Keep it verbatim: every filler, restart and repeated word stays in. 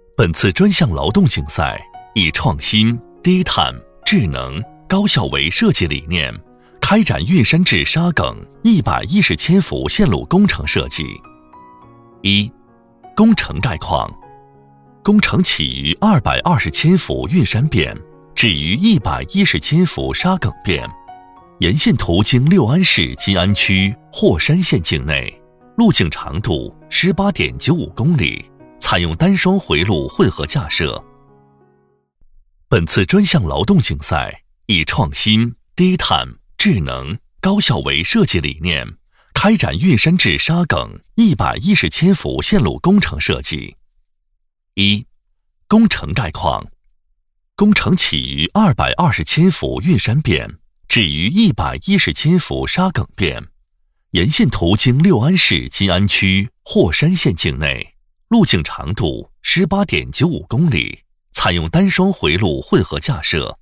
本次专项劳动竞赛以创新、低碳、智能、高效为设计理念，开展运山至沙埂一百一十千伏线路工程设计。一、工程概况。工程起于二百二十千伏运山变，止于一百一十千伏沙埂变，沿线途经六安市金安区霍山县境内，路径长度 十八点九五公里，采用单双回路混合架设。本次专项劳动竞赛以创新、低碳、智能、高效为设计理念，开展运山至沙埂一百一十千伏线路工程设计。一、工程概况。工程起于二百二十千伏运山变，止于一百一十千伏沙埂变，沿线途经六安市金安区霍山县境内，路径长度 十八点九五公里，采用单双回路混合架设。